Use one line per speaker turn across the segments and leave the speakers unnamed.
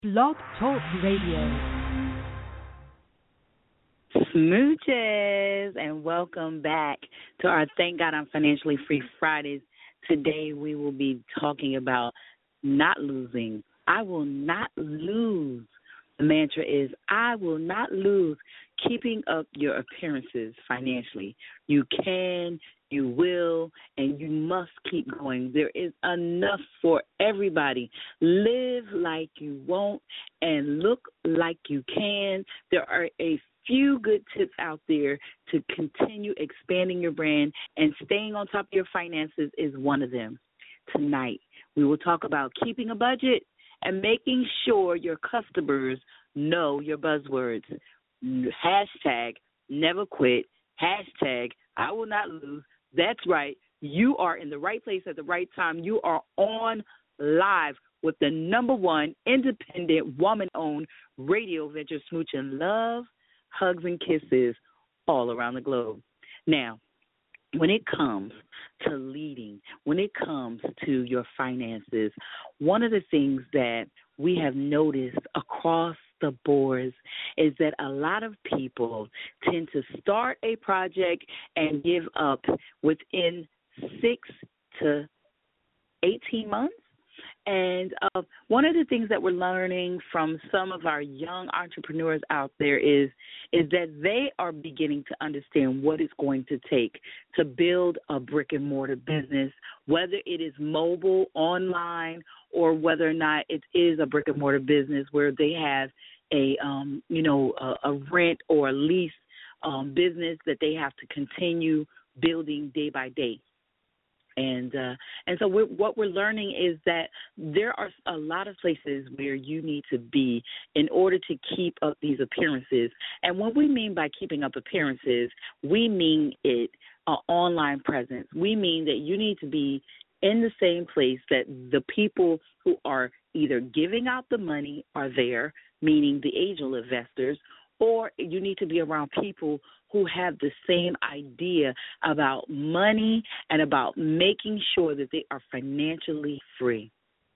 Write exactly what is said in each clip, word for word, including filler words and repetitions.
Blog Talk Radio.
Smooches, and welcome back to our Thank God I'm Financially Free Fridays. Today we will be talking about not losing. I will not lose. The mantra is, I will not lose. Keeping up your appearances financially. You can, you will, and you must keep going. There is enough for everybody. Live like you won't and look like you can. There are a few good tips out there to continue expanding your brand, and staying on top of your finances is one of them. Tonight, we will talk about keeping a budget and making sure your customers know your buzzwords. Hashtag never quit. Hashtag I will not lose. That's right. You are in the right place at the right time. You are on live with the number one independent woman-owned radio venture, Smooching Love, Hugs, and Kisses all around the globe. Now, when it comes to leading, when it comes to your finances, one of the things that we have noticed across the boards is that a lot of people tend to start a project and give up within six to eighteen months. And uh, one of the things that we're learning from some of our young entrepreneurs out there is is that they are beginning to understand what it's going to take to build a brick and mortar business, whether it is mobile, online, or whether or not it is a brick and mortar business where they have a um, you know a, a rent or a lease um, business that they have to continue building day by day. And uh, and so we're, what we're learning is that there are a lot of places where you need to be in order to keep up these appearances. And what we mean by keeping up appearances, we mean it uh, online presence. We mean that you need to be in the same place that the people who are either giving out the money are there, meaning the angel investors, or you need to be around people who have the same idea about money and about making sure that they are financially free.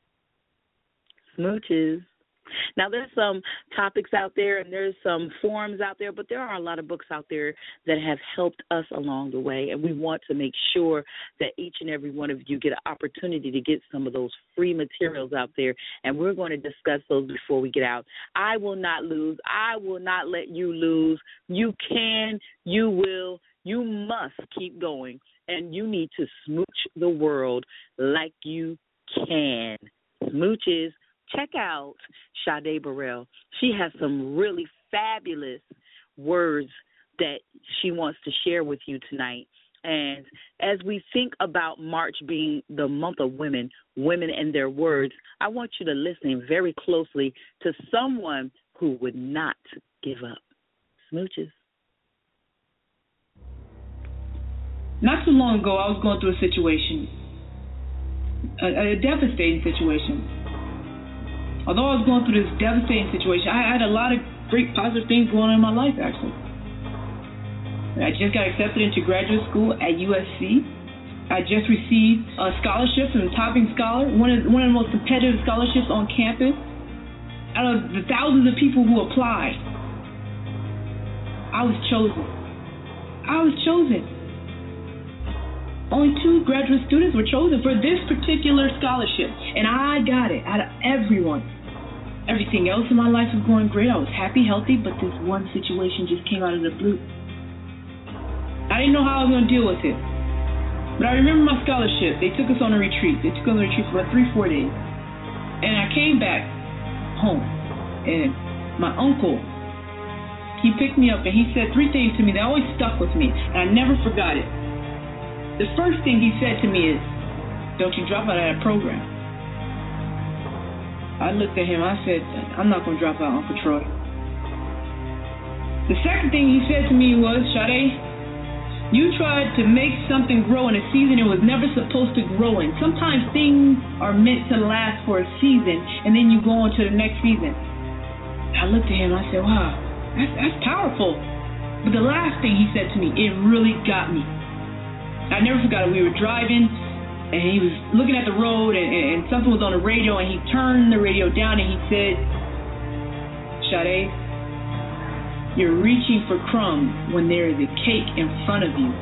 Smooches. Now, there's some topics out there and there's some forums out there, but there are a lot of books out there that have helped us along the way, and we want to make sure that each and every one of you get an opportunity to get some of those free materials out there, and we're going to discuss those before we get out. I will not lose. I will not let you lose. You can, you will, you must keep going, and you need to smooch the world like you can. Smooches. Check out Sade Burrell. She has some really fabulous words that she wants to share with you tonight. And as we think about March being the month of women, women and their words, I want you to listen very closely to someone who would not give up. Smooches.
Not too long ago, I was going through a situation, a, a devastating situation. Although I was going through this devastating situation, I had a lot of great positive things going on in my life, actually. I just got accepted into graduate school at U S C. I just received a scholarship from Topping Scholar, one of, one of the most competitive scholarships on campus. Out of the thousands of people who applied, I was chosen. I was chosen. Only two graduate students were chosen for this particular scholarship, and I got it out of everyone. Everything else in my life was going great. I was happy, healthy, but this one situation just came out of the blue. I didn't know how I was going to deal with it. But I remember my scholarship. They took us on a retreat. They took us on a retreat for about three, four days. And I came back home, and my uncle, he picked me up, and he said three things to me that always stuck with me, and I never forgot it. The first thing he said to me is, don't you drop out of that program. I looked at him, I said, I'm not going to drop out, Uncle Troy. The second thing he said to me was, Sade, you tried to make something grow in a season it was never supposed to grow in. Sometimes things are meant to last for a season, and then you go on to the next season. I looked at him, I said, wow, that's, that's powerful. But the last thing he said to me, it really got me. I never forgot it. We were driving, and he was looking at the road, and, and something was on the radio, and he turned the radio down, and he said, Sade, you're reaching for crumbs when there is a cake in front of you.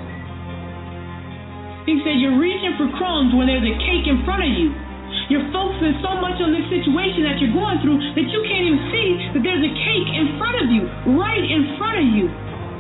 He said, you're reaching for crumbs when there's a cake in front of you. You're focusing so much on this situation that you're going through that you can't even see that there's a cake in front of you, right in front of you.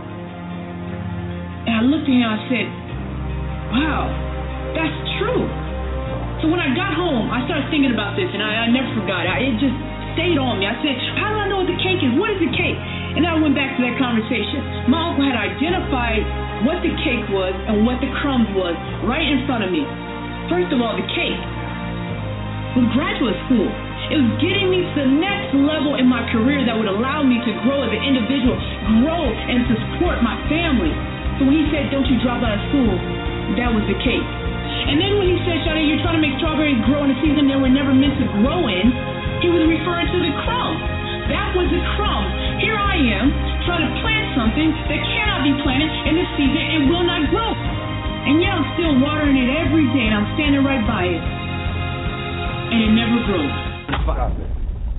And I looked at him and I said, wow, that's true. So when I got home, I started thinking about this, and I, I never forgot. I, it just stayed on me. I said, how do I know what the cake is? What is the cake? And I went back to that conversation. My uncle had identified what the cake was and what the crumbs was right in front of me. First of all, the cake was graduate school. It was getting me to the next level in my career that would allow me to grow as an individual, grow and to support my family. So when he said, don't you drop out of school, that was the cake. And then when he said, Sade, you're trying to make strawberries grow in a season they were never meant to grow in, he was referring to the crumbs. That was the crumbs. Here I am trying to plant something that cannot be planted in this season and will not grow. And yet I'm still watering it every day and I'm standing right by it. And it never grows.
Stop it.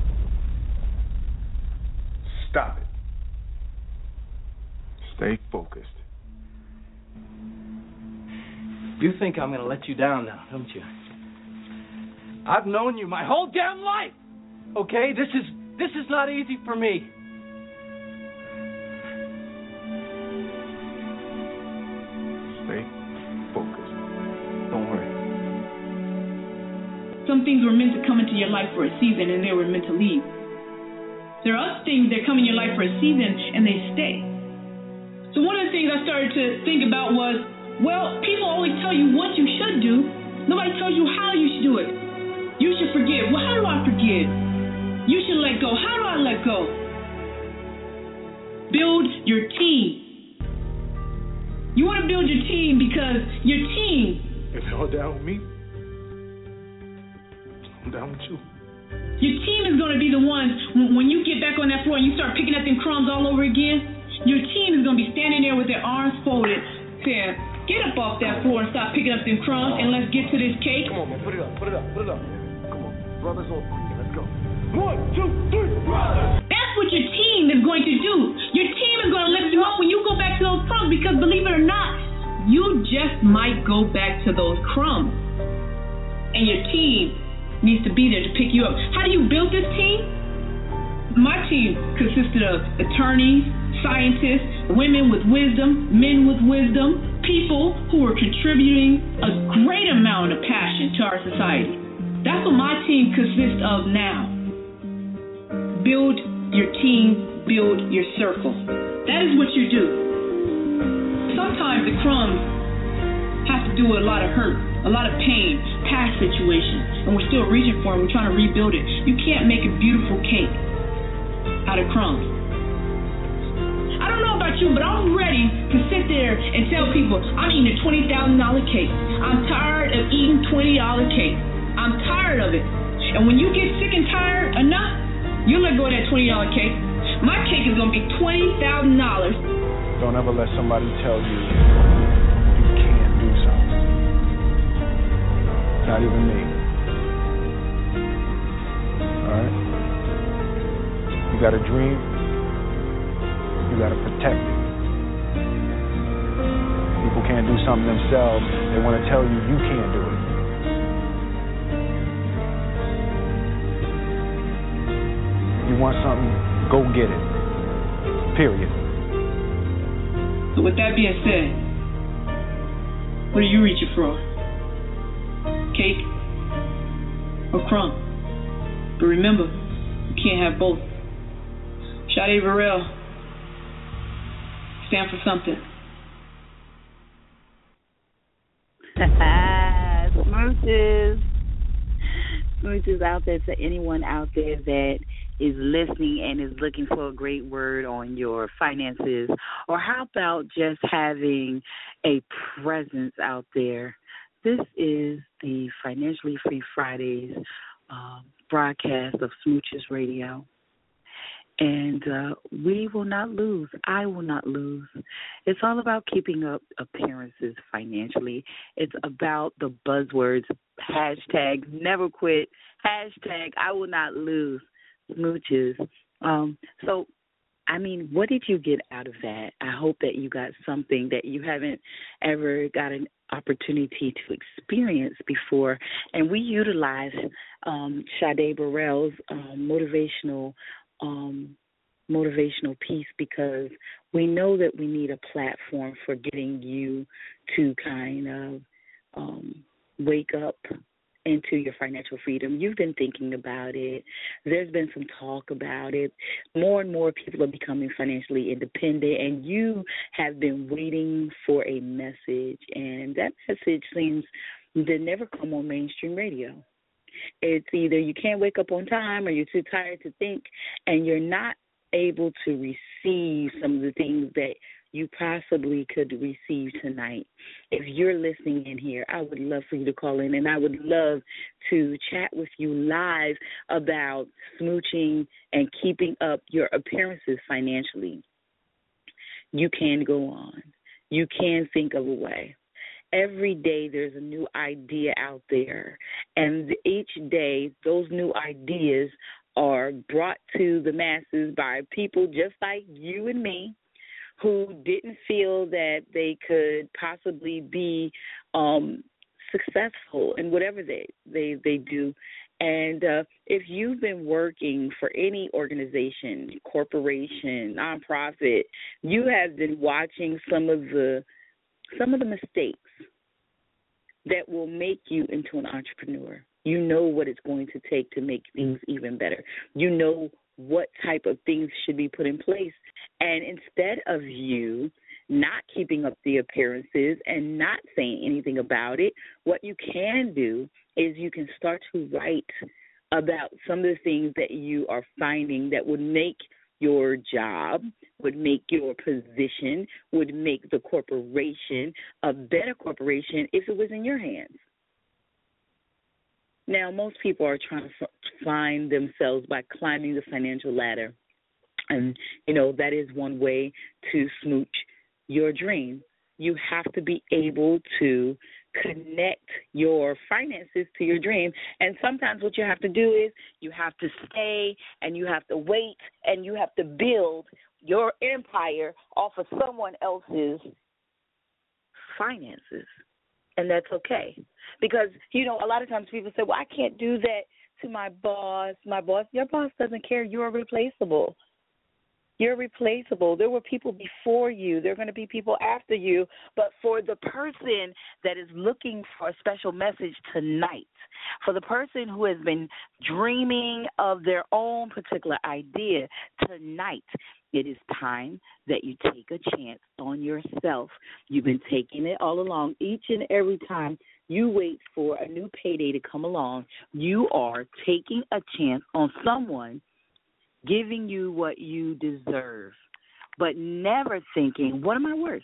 Stop it. Stay focused.
You think I'm going to let you down now, don't you? I've known you my whole damn life. Okay, this is this is not easy for me.
Stay focused. Don't worry.
Some things were meant to come into your life for a season and they were meant to leave. There are other things that come in your life for a season and they stay. So one of the things I started to think about was, well, people always tell you what you should do. Nobody tells you how you should do it. You should forgive. Well, how do I forgive? You should let go. How do I let go? Build your team. You want to build your team because your team.
If you're down with me, I'm down with you.
Your team is going to be the ones, when you get back on that floor and you start picking up them crumbs all over again, your team is going to be standing there with their arms folded, saying, get up off that floor and stop picking up them crumbs and let's get to this cake.
Come on, man. Put it up. Put it up. Put it up. Come on. Brothers on three. Let's go. One, two, three. Brothers.
That's what your team is going to do. Your team is going to lift you up when you go back to those crumbs because, believe it or not, you just might go back to those crumbs. And your team needs to be there to pick you up. How do you build this team? My team consisted of attorneys, scientists, women with wisdom, men with wisdom, people who are contributing a great amount of passion to our society. That's what my team consists of now. Build your team, build your circle. That is what you do. Sometimes the crumbs have to do with a lot of hurt, a lot of pain, past situations, and we're still reaching for it. We're trying to rebuild it. You can't make a beautiful cake out of crumbs. I don't know about you, but I'm ready to sit there and tell people I'm eating a twenty thousand dollars cake. I'm tired of eating twenty dollars cake. I'm tired of it. And when you get sick and tired enough, you'll let go of that twenty dollars cake. My cake is going to be twenty thousand dollars.
Don't ever let somebody tell you you can't do something. Not even me. All right? You got a dream. You got to protect it. People can't do something themselves. They want to tell you you can't do it. You want something, go get it. Period.
So with that being said, what are you reaching for? Cake or crumb? But remember, you can't have both. Sade Burrell, stand for something.
Smooches. Smooches out there to anyone out there that is listening and is looking for a great word on your finances, or how about just having a presence out there. This is the Financially Free Fridays uh, broadcast of Smooches Radio. And uh, we will not lose. I will not lose. It's all about keeping up appearances financially. It's about the buzzwords, hashtag never quit, hashtag I will not lose. Smooches Um, so, I mean, what did you get out of that? I hope that you got something that you haven't ever got an opportunity to experience before. And we utilize um, Sade Burrell's um, motivational um, motivational piece because we know that we need a platform for getting you to kind of um, wake up into your financial freedom. You've been thinking about it. There's been some talk about it. More and more people are becoming financially independent, and you have been waiting for a message, and that message seems to never come on mainstream radio. It's either you can't wake up on time or you're too tired to think, and you're not able to receive some of the things that you possibly could receive tonight. If you're listening in here, I would love for you to call in, and I would love to chat with you live about smooching and keeping up your appearances financially. You can go on. You can think of a way. Every day there's a new idea out there, and each day those new ideas are brought to the masses by people just like you and me, who didn't feel that they could possibly be um, successful in whatever they, they, they do. And uh, if you've been working for any organization, corporation, nonprofit, you have been watching some of the some of the mistakes that will make you into an entrepreneur. You know what it's going to take to make things even better. You know what type of things should be put in place. And instead of you not keeping up the appearances and not saying anything about it, what you can do is you can start to write about some of the things that you are finding that would make your job, would make your position, would make the corporation a better corporation if it was in your hands. Now, most people are trying to find themselves by climbing the financial ladder. And, you know, that is one way to smooch your dream. You have to be able to connect your finances to your dream. And sometimes what you have to do is you have to stay and you have to wait and you have to build your empire off of someone else's finances. And that's okay. Because, you know, a lot of times people say, well, I can't do that to my boss. My boss, your boss doesn't care. You're replaceable. You're replaceable. There were people before you. There are going to be people after you. But for the person that is looking for a special message tonight, for the person who has been dreaming of their own particular idea tonight, it is time that you take a chance on yourself. You've been taking it all along. Each and every time you wait for a new payday to come along, you are taking a chance on someone giving you what you deserve, but never thinking, what am I worth?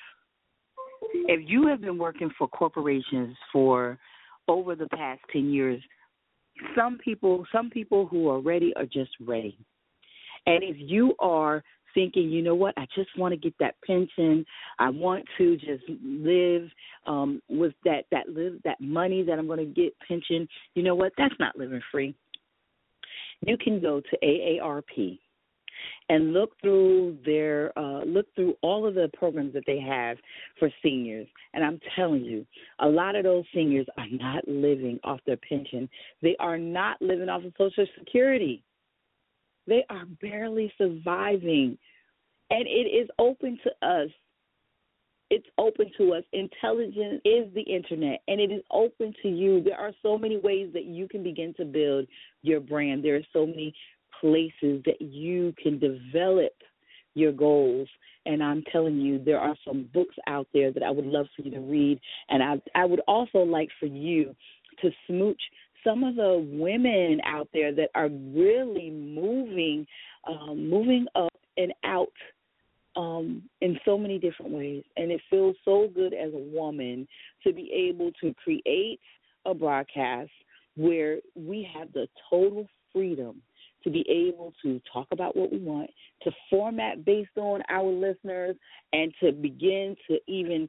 If you have been working for corporations for over the past ten years, some people, some people who are ready are just ready. And if you are thinking, you know what, I just want to get that pension, I want to just live um, with that that live that money that I'm going to get pension, you know what, that's not living free. You can go to A A R P and look through their uh, look through all of the programs that they have for seniors. And I'm telling you, a lot of those seniors are not living off their pension. They are not living off of Social Security. They are barely surviving. And it is open to us. It's open to us. Intelligence is the internet, and it is open to you. There are so many ways that you can begin to build your brand. There are so many places that you can develop your goals. And I'm telling you, there are some books out there that I would love for you to read. And I, I would also like for you to smooch some of the women out there that are really moving, um, moving up and out Um, in so many different ways. And it feels so good as a woman to be able to create a broadcast where we have the total freedom to be able to talk about what we want, to format based on our listeners, and to begin to even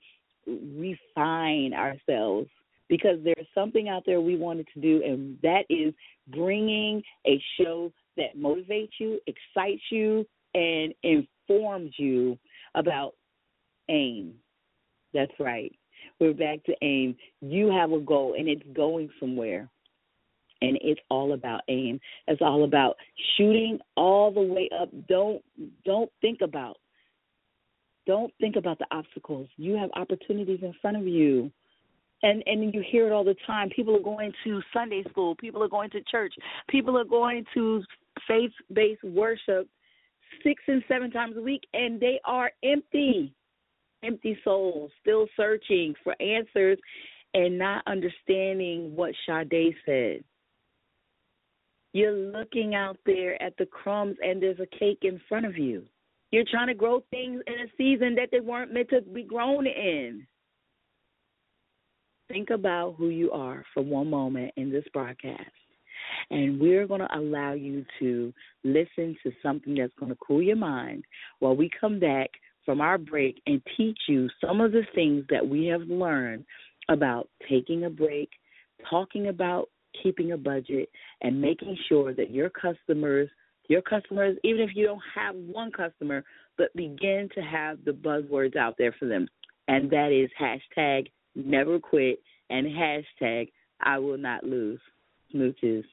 refine ourselves. Because there's something out there we wanted to do, and that is bringing a show that motivates you, excites you, and informs you about AIM. That's right. We're back to AIM. You have a goal, and it's going somewhere. And it's all about AIM. It's all about shooting all the way up. Don't don't think about don't think about the obstacles. You have opportunities in front of you. And and you hear it all the time. People are going to Sunday school. People are going to church. People are going to faith-based worship six and seven times a week, and they are empty, empty souls, still searching for answers and not understanding what Sade said. You're looking out there at the crumbs, and there's a cake in front of you. You're trying to grow things in a season that they weren't meant to be grown in. Think about who you are for one moment in this broadcast, and we're going to allow you to listen to something that's going to cool your mind while we come back from our break and teach you some of the things that we have learned about taking a break, talking about keeping a budget, and making sure that your customers, your customers, even if you don't have one customer, but begin to have the buzzwords out there for them, and that is hashtag never quit and hashtag I will not lose. Smooches.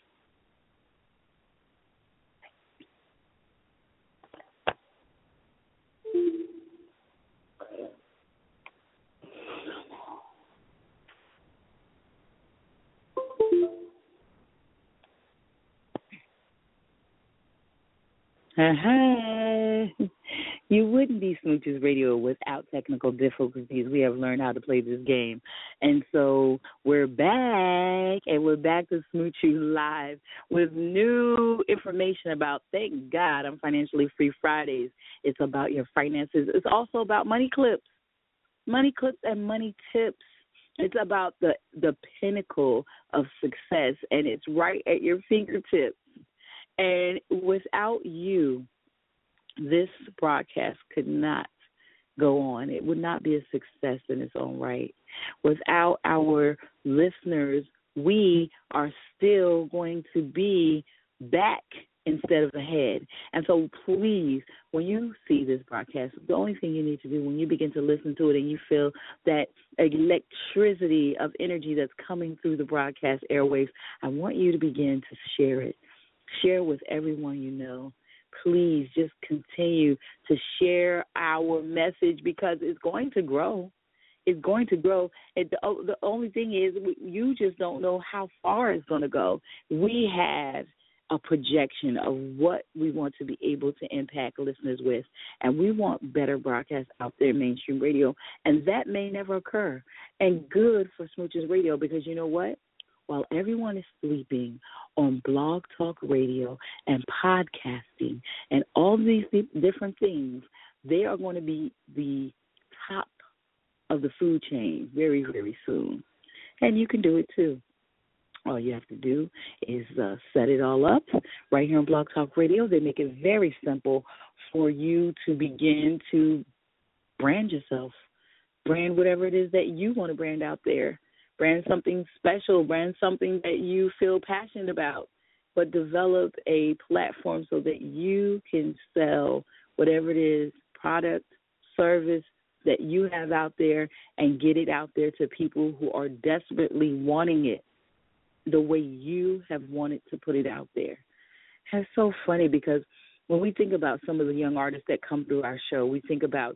Uh-huh. You wouldn't be Smooches Radio without technical difficulties. We have learned how to play this game. And so we're back, and we're back to Smooch You Live with new information about, thank God, I'm Financially Free Fridays. It's about your finances. It's also about money clips, money clips and money tips. It's about the, the pinnacle of success, and it's right at your fingertips. And without you, this broadcast could not go on. It would not be a success in its own right. Without our listeners, we are still going to be back instead of ahead. And so please, when you see this broadcast, the only thing you need to do when you begin to listen to it and you feel that electricity of energy that's coming through the broadcast airwaves, I want you to begin to share it. Share with everyone you know. Please just continue to share our message because it's going to grow. It's going to grow. It, the, the only thing is you just don't know how far it's going to go. We have a projection of what we want to be able to impact listeners with, and we want better broadcasts out there in mainstream radio, and that may never occur. And good for Smooches Radio because you know what? While everyone is sleeping on Blog Talk Radio and podcasting and all these different things, they are going to be the top of the food chain very, very soon. And you can do it too. All you have to do is uh, set it all up right here on Blog Talk Radio. They make it very simple for you to begin to brand yourself, brand whatever it is that you want to brand out there. Brand something special, brand something that you feel passionate about, but develop a platform so that you can sell whatever it is, product, service that you have out there and get it out there to people who are desperately wanting it the way you have wanted to put it out there. And it's so funny because when we think about some of the young artists that come through our show, we think about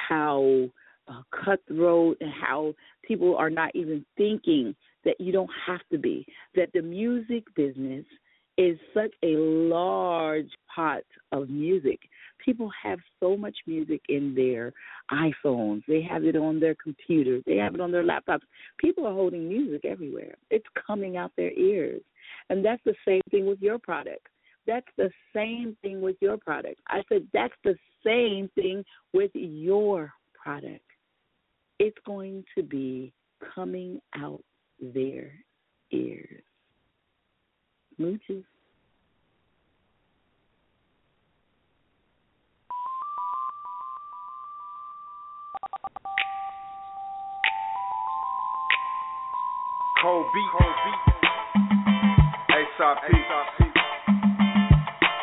how Uh, cutthroat and how people are not even thinking that you don't have to be, that the music business is such a large pot of music. People have so much music in their iPhones. They have it on their computers. They have it on their laptops. People are holding music everywhere. It's coming out their ears. And that's the same thing with your product. That's the same thing with your product. I said that's the same thing with your product. It's going to be coming out their ears. Mooches.
Cold beat. Cold beat. A S A P.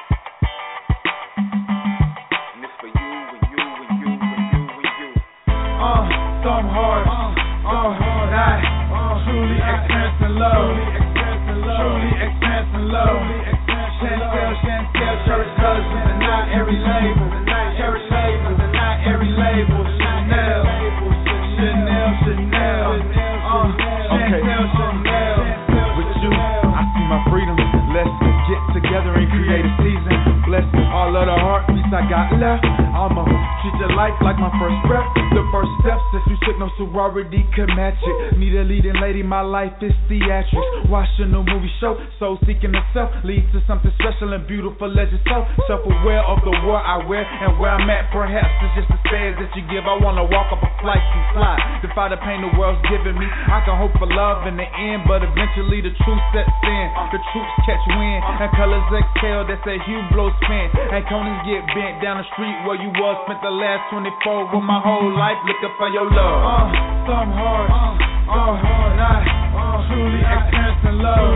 every label. Cherry label, not every label. Chanel, Chanel, Chanel. Uh,
okay.
Chanel, Chanel.
With you, I see my freedom. Let's get together and create a season. Bless all of the heartbeats I got left. I'ma treat your life like my first breath. The first steps, if you took no sorority could match it. Need a leading lady, my life is theatrics. Watching a movie show, soul seeking the self leads to something special and beautiful as yourself. Self-aware of the world I wear and where I'm at. Perhaps it's just the spares that you give. I wanna walk up a flight and fly, defy the pain the world's giving me. I can hope for love in the end, but eventually the truth sets in. The troops catch wind and colors exhale. That's a hue blow spin. And conings get bent down the street where you was. Spent the last twenty-four with my whole life looking for your love.
Uh, some hard, uh, uh, hard, not uh, truly experiencing love.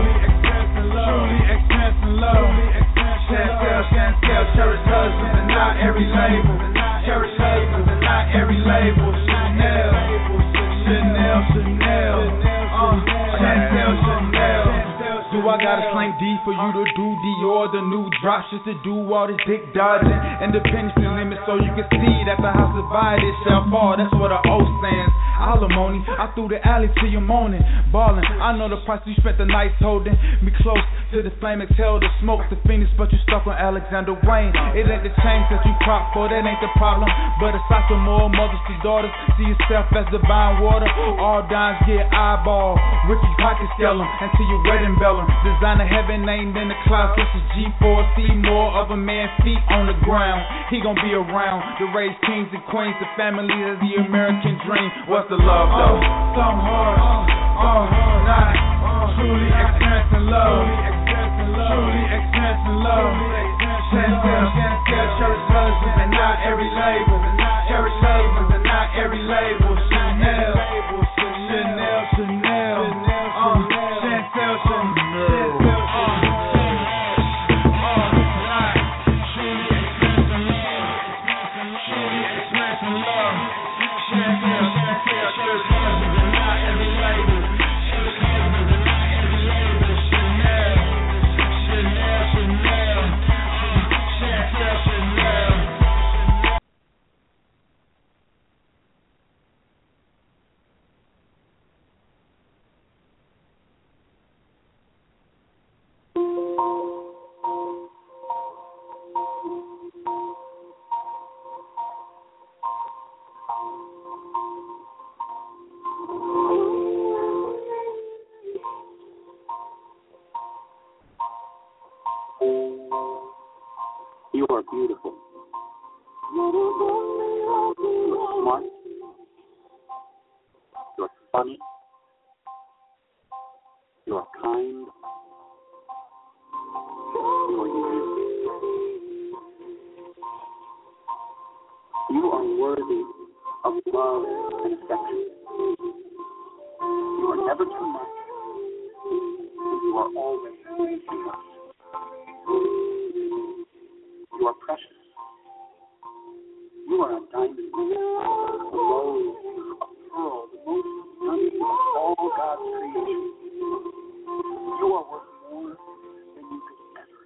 Truly experiencing love. Chantel, Chantel, cherish husbands and not every label. Cherish husbands and not every label. Chanel, Chanel, Chanel. Uh, Chantel, Chanel.
Do I gotta slang D for you to do Dior, the new drops just to do all this dick dodging? Independence is limit so you can see that the house divided shall fall. That's what the O stands. Alimony, I threw the alley till your morning. Ballin', I know the price you spent the nights holding me close to the flame, exhale the smoke, the Phoenix, but you stuck on Alexander Wayne. It ain't the change that you prop for, that ain't the problem. But it's like more mothers to daughters. See yourself as divine water. All dimes get eyeball. Ricky pocket scale 'em until you wedding bell 'em. Designer heaven named in the clouds. This is G four. See more of a man's feet on the ground. He gon' be around to raise kings and queens. The family is the American dream. What's the love though?
Uh, some hard, uh, uh, not uh, truly experiencing love. Truly experiencing love. Chantel, Chantel, cherish husbands and not every label. Cherish husbands and not every label. Chanel, Chanel, Chanel. Uh, Chantel, Chanel.
You are beautiful. You're smart. You're funny. You're kind. You're unique. You are worthy of love and affection. You are never too much. You are always enough. You are precious. You are a diamond, a rose, a pearl, the most stunning of all God's creation. You are worth more than you could ever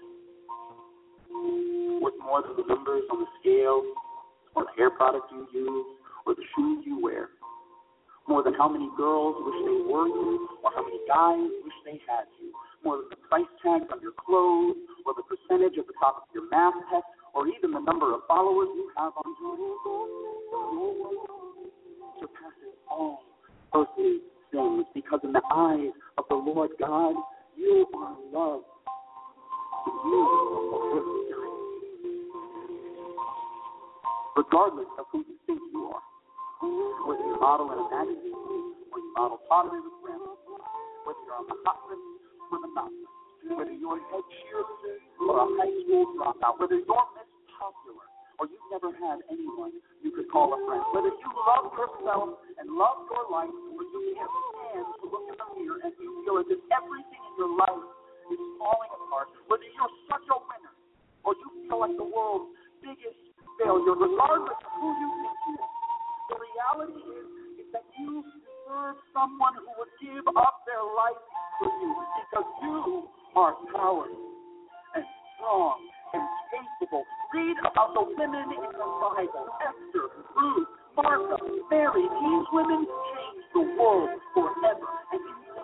imagine. Worth more than the numbers on the scale, or the hair product you use, or the shoes you wear. More than how many girls wish they were you, or how many guys wish they had you. More than the price tags on your clothes, or the percentage at the top of your math test, or even the number of followers you have on Twitter. Your worth surpasses all earthly things, because in the eyes of the Lord God, you are loved. You are worth dying. Regardless of who you think you are, whether you model in a magazine, or you model pottery with grandma, whether you're on the hot list or the not list, whether you're a head cheerleader or a high school dropout, whether you're Miss Popular or you've never had anyone you could call a friend, whether you love yourself and love your life, or you can't stand to look in the mirror and you feel as if everything in your life is falling apart, whether you're such a winner or you feel like the world's biggest failure, regardless of who you think you are, the reality is, is that you deserve someone who would give up their life for you, because you are powerful and strong and capable. Read about the women in the Bible: Esther, Ruth, Martha, Mary. These women changed the world forever. And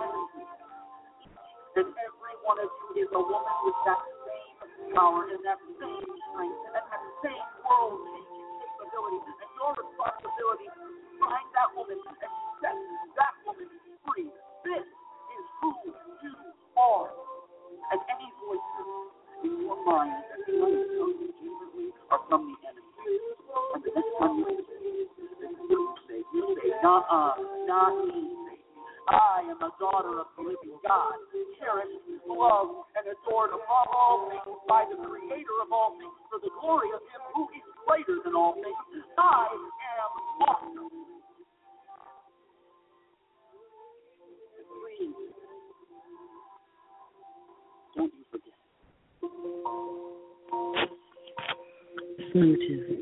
that every one of you is a woman with that same power and that same strength and that same world-changing capability. And your responsibility is to find that woman and set that woman free. This is who you are. And any voices in your mind that come legitimately are from the enemy. And the next time you you say, you say, not uh, not me. I am a daughter of the living God, cherished, loved, and adored above all things by the Creator of all things, for the glory of Him who is greater than all things. I am awesome. Please, don't you forget.
Smooches.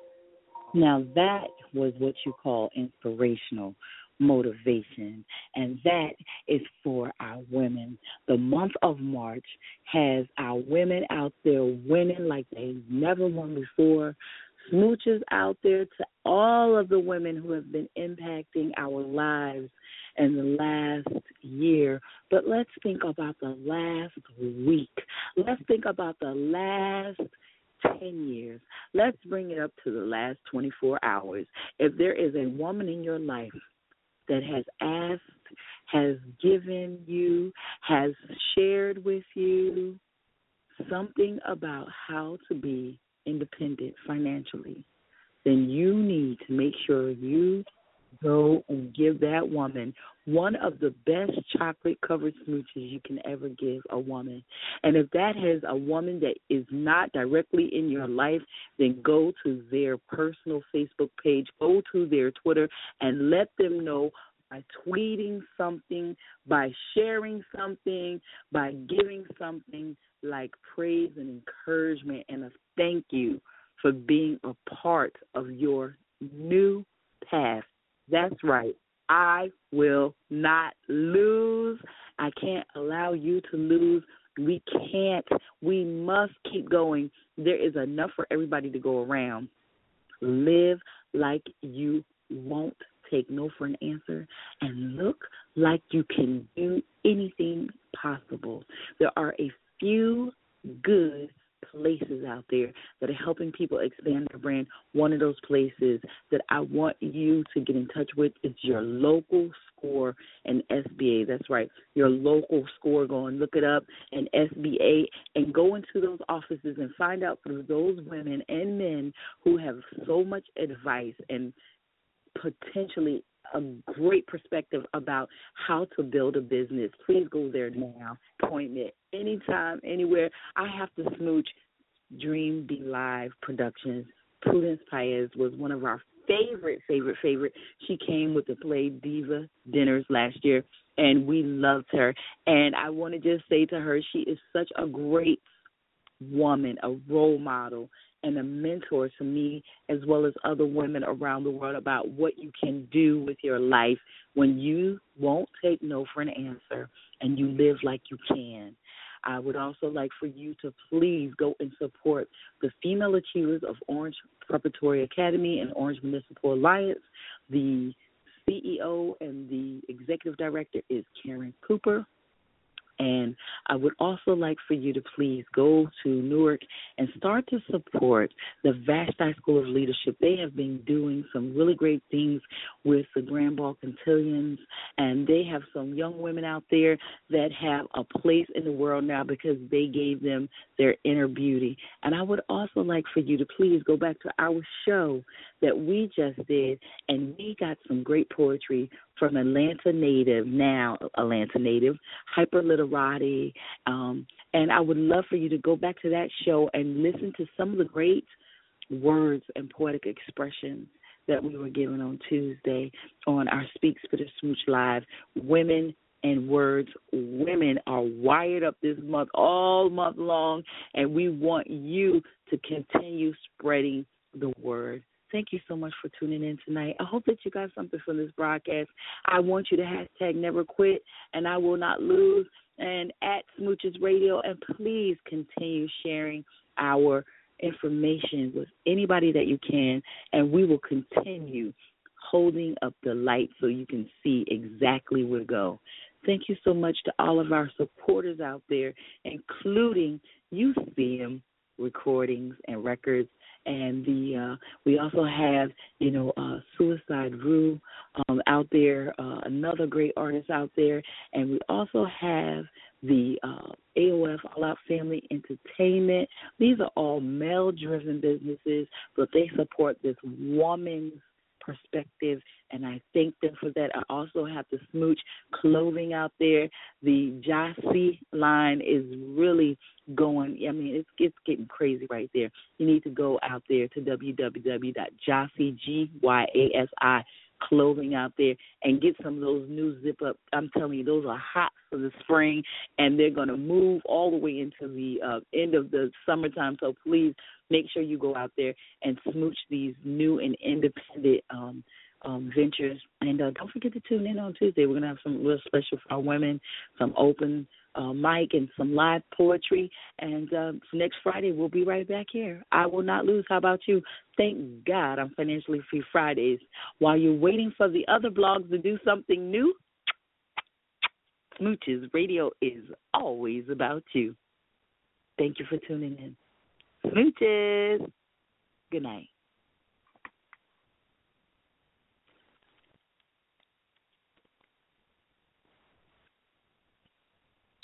Now that was what you call inspirational motivation, and that is for our women. The month of March has our women out there winning like they never won before. Smooches out there to all of the women who have been impacting our lives in the last year. But let's think about the last week. Let's think about the last ten years. Let's bring it up to the last twenty-four hours. If there is a woman in your life that has asked, has given you, has shared with you something about how to be independent financially, then you need to make sure you go and give that woman one of the best chocolate-covered smooches you can ever give a woman. And if that has a woman that is not directly in your life, then go to their personal Facebook page, go to their Twitter, and let them know by tweeting something, by sharing something, by giving something like praise and encouragement and a thank you for being a part of your new path. That's right. I will not lose. I can't allow you to lose. We can't. We must keep going. There is enough for everybody to go around. Live like you won't take no for an answer, and look like you can do anything possible. There are a few good places out there that are helping people expand their brand. One of those places that I want you to get in touch with is your local SCORE and S B A. That's right, your local SCORE. Go and look it up, and S B A, and go into those offices and find out through those women and men who have so much advice and potentially a great perspective about how to build a business. Please go there now. Appointment anytime, anywhere. I have to smooch Dream Be Live Productions. Prudence Paez was one of our favorite, favorite, favorite. She came with the Play Diva dinners last year, and we loved her. And I want to just say to her, she is such a great woman, a role model, and a mentor to me as well as other women around the world about what you can do with your life when you won't take no for an answer and you live like you can. I would also like for you to please go and support the Female Achievers of Orange Preparatory Academy and Orange Municipal Alliance. The C E O and the executive director is Karen Cooper. And I would also like for you to please go to Newark and start to support the Vashti School of Leadership. They have been doing some really great things with the Grand Ball Cotillions, and they have some young women out there that have a place in the world now because they gave them their inner beauty. And I would also like for you to please go back to our show that we just did, and we got some great poetry from Atlanta native, now Atlanta native, Hyper Literati, um, and I would love for you to go back to that show and listen to some of the great words and poetic expressions that we were given on Tuesday on our Speak Spit or Smooch Live. Women and words. Women are wired up this month, all month long, and we want you to continue spreading the word. Thank you so much for tuning in tonight. I hope that you got something from this broadcast. I want you to hashtag never quit, and I will not lose, and at Smooches Radio, and please continue sharing our information with anybody that you can, and we will continue holding up the light so you can see exactly where to go. Thank you so much to all of our supporters out there, including U C M Recordings and Records. And the uh, we also have, you know, uh, Suicide Rue um, out there, uh, another great artist out there. And we also have the uh, A O F, All Out Family Entertainment. These are all male-driven businesses, but they support this woman's perspective, and I thank them for that. I also have the Smooch Clothing out there. The Jossie line is really going, I mean, it's, it's getting crazy right there. You need to go out there to w w w dot jossie, G Y A S I, clothing out there and get some of those new zip-up. I'm telling you, those are hot for the spring, and they're going to move all the way into the uh, end of the summertime, so please make sure you go out there and smooch these new and independent um, um, ventures. And uh, don't forget to tune in on Tuesday. We're going to have some real special for our women, some open uh, mic and some live poetry. And uh, next Friday, we'll be right back here. I will not lose. How about you? Thank God I'm Financially Free Fridays. While you're waiting for the other blogs to do something new, Smooches Radio is always about you. Thank you for tuning in. Smooches. Good night.